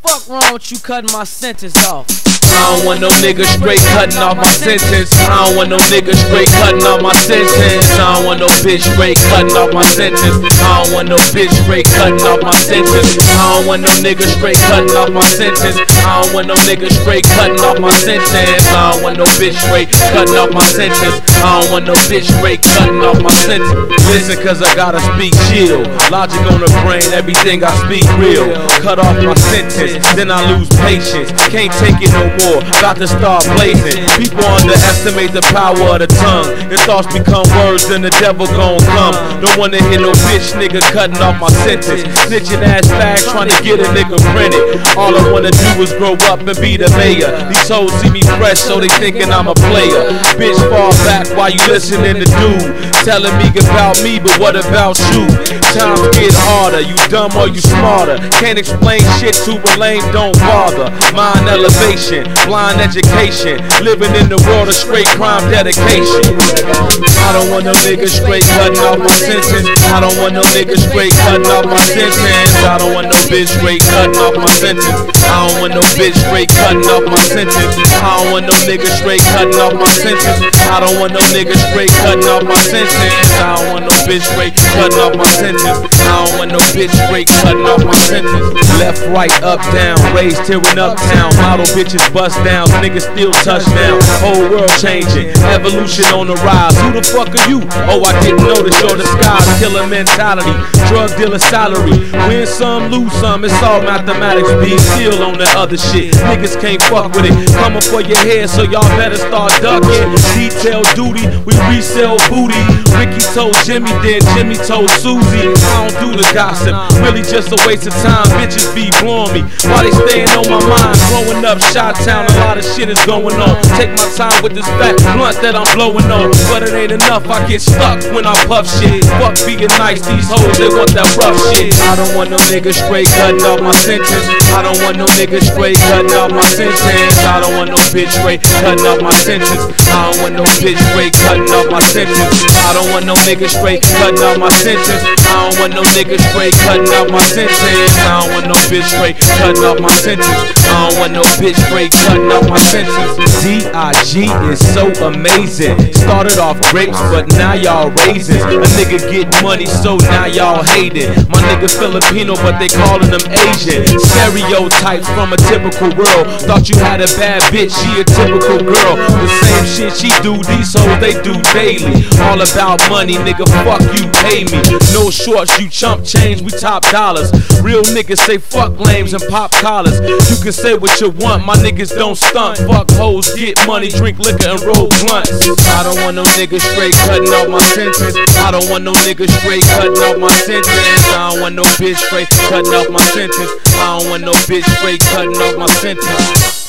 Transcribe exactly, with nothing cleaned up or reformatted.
fuck wrong with you cutting my sentence off? I don't want no nigga straight cutting off my sentence. I don't want no nigga straight cutting off my sentence. I don't want no bitch straight cutting off my sentence. I don't want no bitch straight cutting off my sentence. I don't want no nigga straight cutting off my sentence. I don't want no nigga straight cutting off my sentence. I don't want no bitch straight cutting off my sentence. I don't want no bitch straight cutting off my sentence. Listen, cause I gotta speak chill. Logic on the brain, everything I speak real. Cut off my sentence, then I lose patience. Can't take it no more, got to start blazing. People underestimate the power of the tongue. If thoughts become words, then the devil gon' come. Don't wanna hear no bitch nigga cutting off my sentence. Snitching ass fag trying to get a nigga printed. All I wanna do is grow up and be the mayor. These hoes see me fresh, so they thinking I'm a player. Bitch, fall back while you listening to dude telling me about me, but what about you? Times get harder, you dumb or you smarter. Can't explain shit to a lame, don't bother. Mind elevation, blind education, living in the world of straight crime dedication. I don't want no nigga straight cutting off my sentence. I don't want no nigga straight cutting off my sentence. I don't want no bitch straight cutting off my sentence. I don't want no bitch straight cutting off my sentence. I don't want no nigga straight cutting off my sentence. I don't want no nigga straight cutting off my sentence. I don't want no bitch straight cutting off my sentence. I don't want no bitch straight cutting off my sentence. Left, right, up, down, raised, tearing uptown. Model bitches bust down, niggas still touchdown. Whole world changing, evolution on the rise. Who the fuck are you? Oh, I didn't notice your disguise. Killer mentality, drug dealer salary. Win some, lose some, it's all mathematics. Be still on that other shit. Niggas can't fuck with it. Coming for your head, so y'all better start ducking. Detail duty, we resell booty. Ricky told Jimmy, then Jimmy told Susie. I don't do the gossip, really just a waste of time. Bitches be blowing me while they staying on my mind. Growing up, Chi-Town, a lot of shit is going on. Take my time with this fat blunt that I'm blowing on, but it ain't enough, I get stuck when I puff shit. Fuck being nice, these hoes, they want that rough shit. I don't want no nigga straight cutting off my sentence. I don't want no nigga straight cutting off my sentence. I don't want no bitch straight cutting off my sentence. I don't want no bitch straight cutting off my sentence. I don't want no nigga straight cutting off my sentence. I don't want no nigga straight cutting off my sentence. I don't want no bitch straight cutting off my sentence. I don't want no bitch straight cutting off my sentence. D I G is so amazing. Started off grapes, but now y'all raisins. A nigga get money, so now y'all hating. My nigga Filipino, but they calling him Asian. Stereotypes from a typical world. Thought you had a bad bitch, she a typical girl. The same shit she do, these hoes they do daily. All about money, nigga, fuck you, pay me. No shorts, you chump change, we top dollars. Real niggas say fuck lames and pop collars. You can say what you want, my niggas don't stunt. Fuck hoes, get money, drink liquor and roll blunts. I don't want no nigga straight cutting off my sentence. I don't want no nigga straight cutting off my sentence. I don't want no bitch straight cutting off my sentence. I don't want no bitch straight cutting off my sentence.